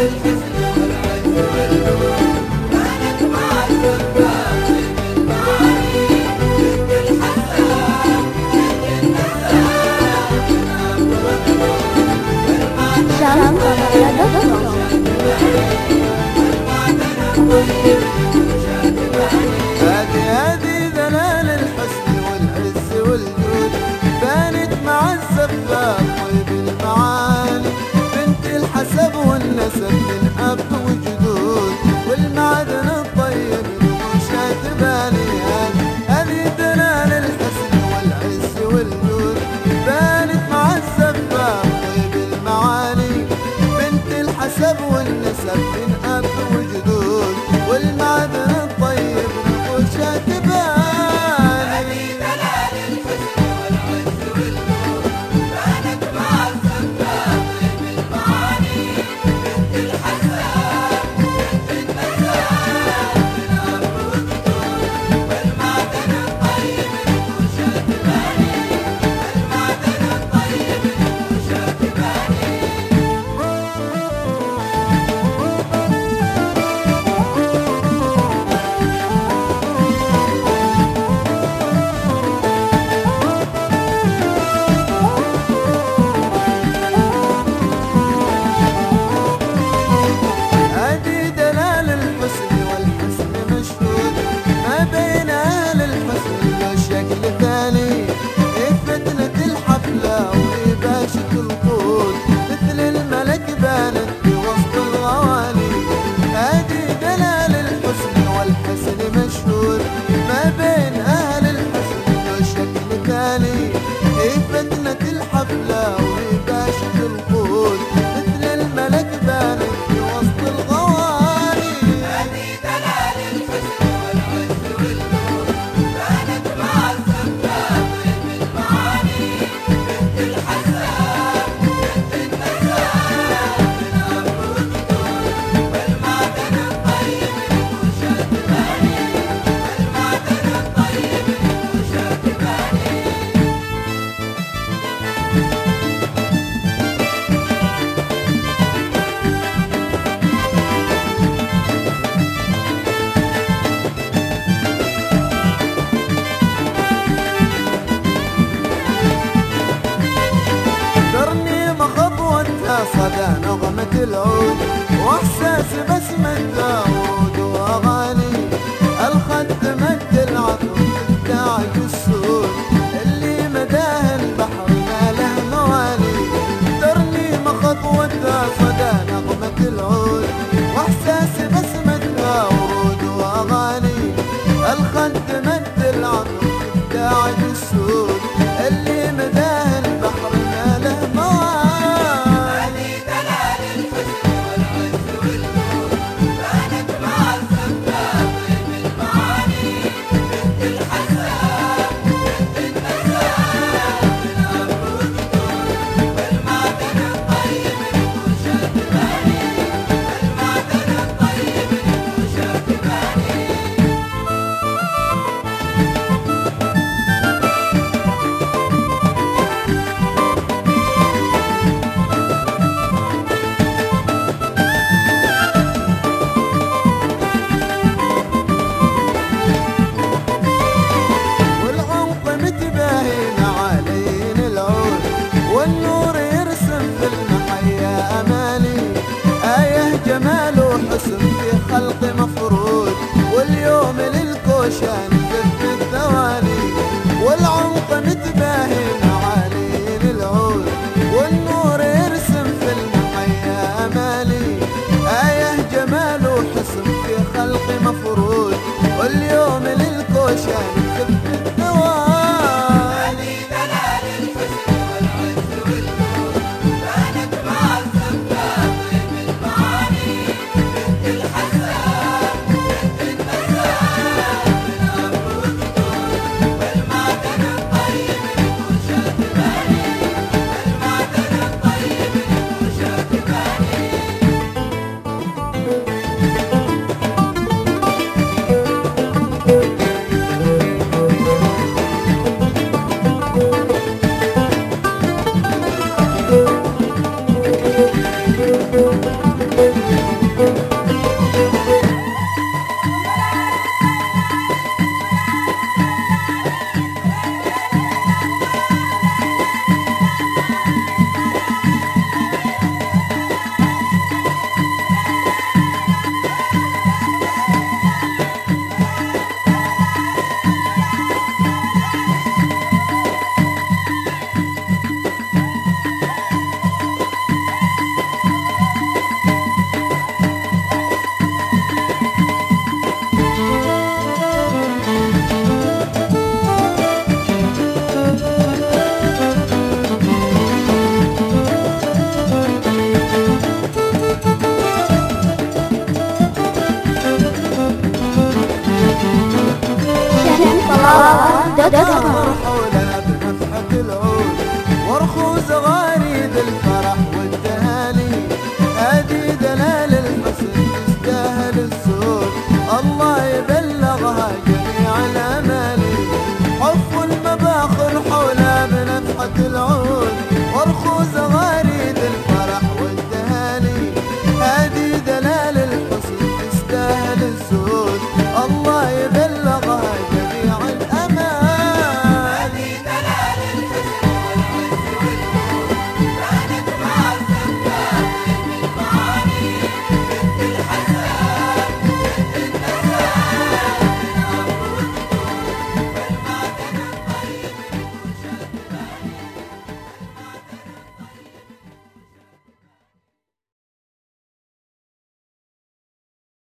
هذه دلال الحسن والعز والجود، بانت مع الزفاف طيب المعاني، بنت الحسب والنسب من اب وجدود، والمعدن الطيب نقوشها تباني. هذه دلال الحسن والعز والجود، بانت مع الزفاف طيب المعاني، بنت الحسب والنسب من اب وجدود، والمعدن الطيب نقوشها تباني. هذه دلال الحسن والعز والجود، بانت مع الزفاف طيب المعاني، بنت الحساب بنت النساب من اب وجدود، والمعدن الطيب نقوشها تباني، والمعدن الطيب نقوشها تباني. هذه دلال الحسن والحسن مشهود، ما بين اهل الحسن له شكل ثاني، فتنة الحفلة وباشة القود، مثل الملك بانت بوسط الغواني. هذه دلال الحسن والحسن مشهود، ما بين اهل الحسن له شكل ثاني، فتنة الحفلة وباشة القود، مثل الملك بانت بوسط الغواني. هذه دلال الحسن والعز والجود، بانت مع الزفاف طيب المعاني، بنت الحساب بنت النساب من اب وجدود، والمعدن الطيب نقوشها تباني، والمعدن الطيب نقوشها تباني. ترنيم خطوتها صدى نغمة العود، واحساس بسمتها ورود واغاني، الخد مد العطر تاعك السود، اللي مداه البحر ما له موالي. ترنيم خطوتها صدى نغمة العود، واحساس بسمتها ورود واغاني، الخد مد العطر تاعك السود، اللي مداه البحر ما له موالي. هذه دلال الحسن والعز والجود، بانت مع الزفاف طيب المعاني، بنت الحساب بنت النساب من اب وجدود، والمعدن الطيب نقوشها تباني، والمعدن الطيب نقوشها تباني. والعمق متباهي معالين العود، والنور يرسم في المحيا اماني، آية جمال وحسن في خلق مفروض، واليوم للكوشان في الثواني. والعمق متباهي معالين العود، والنور يرسم في المحيا اماني، آية جمال وحسن في خلق مفروض، واليوم للكوشان